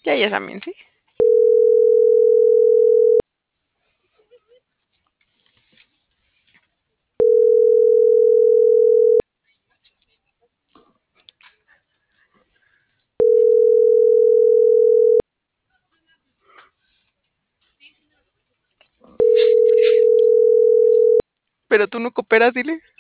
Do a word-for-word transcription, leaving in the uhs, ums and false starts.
Ya ellas también, ¿sí? Pero tú no cooperas, dile.